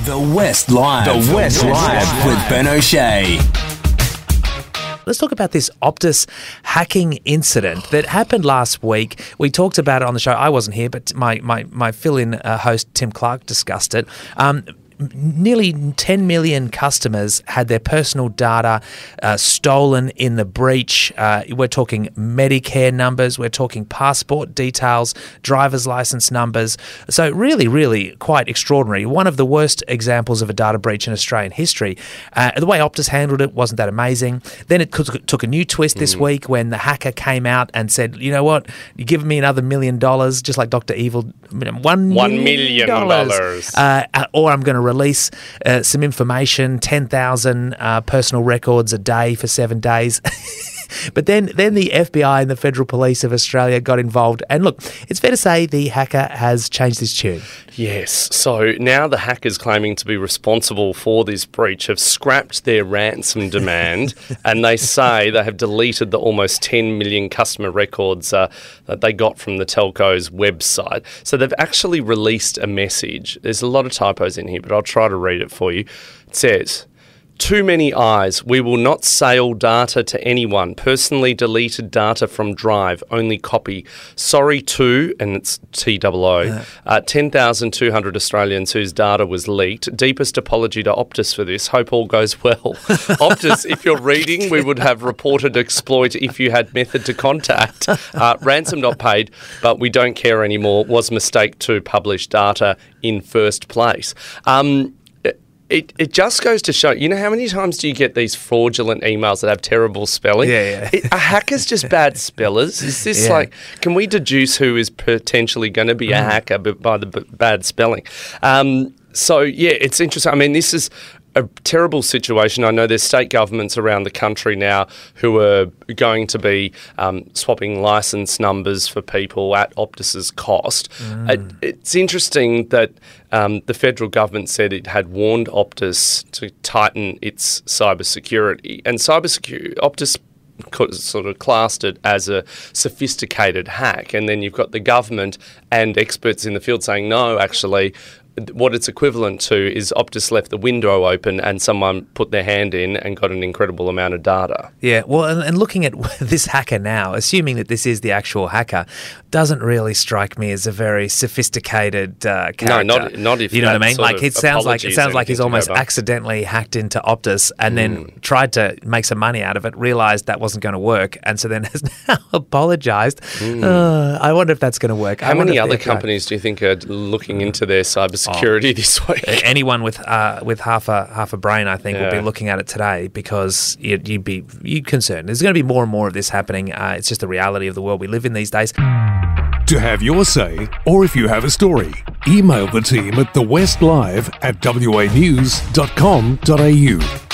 The West Live. The West Live with Ben O'Shea. Let's talk about this Optus hacking incident that happened last week. We talked about it on the show. I wasn't here, but my fill-in host, Tim Clark, discussed it. Nearly 10 million customers had their personal data stolen in the breach. We're talking Medicare numbers, we're talking passport details, driver's license numbers. So really, really quite extraordinary. One of the worst examples of a data breach in Australian history. The way Optus handled it wasn't that amazing. Then it took a new twist this week when the hacker came out and said, you know what, you're giving me another $1 million, just like Dr. Evil, $1 million. Or I'm going to release some information, 10,000 personal records a day for 7 days. But then the FBI and the Federal Police of Australia got involved. And look, it's fair to say the hacker has changed his tune. Yes. So now the hackers claiming to be responsible for this breach have scrapped their ransom demand and they say they have deleted the almost 10 million customer records that they got from the telco's website. So they've actually released a message. There's a lot of typos in here, but I'll try to read it for you. It says, "Too many eyes. We will not sale data to anyone. Personally deleted data from Drive. Only copy. Sorry to," and it's TOO, 10,200 Australians whose data was leaked. Deepest apology to Optus for this. Hope all goes well. Optus, if you're reading, we would have reported exploit if you had method to contact. Ransom not paid, but we don't care anymore. Was mistake to publish data in first place. It just goes to show, you know, how many times do you get these fraudulent emails that have terrible spelling? Yeah. Are hackers just bad spellers? Is this like, can we deduce who is potentially going to be a hacker by the bad spelling? So, yeah, it's interesting. I mean, this is a terrible situation. I know there's state governments around the country now who are going to be swapping licence numbers for people at Optus's cost. It's interesting that the federal government said it had warned Optus to tighten its cybersecurity. And Optus sort of classed it as a sophisticated hack. And then you've got the government and experts in the field saying, no, actually, what it's equivalent to is Optus left the window open and someone put their hand in and got an incredible amount of data. Yeah, well, and looking at this hacker now, assuming that this is the actual hacker, doesn't really strike me as a very sophisticated character. No, not if you know what I mean. Like it sounds like he's almost over. accidentally hacked into Optus and then tried to make some money out of it, realised that wasn't going to work, and so then has now apologised. I wonder if that's going to work. How many other companies do you think are looking into their cybersecurity this week? Anyone with half a brain, I think, will be looking at it today because you'd be concerned. There's going to be more and more of this happening. It's just the reality of the world we live in these days. To have your say, or if you have a story, email the team at thewestlive@wanews.com.au.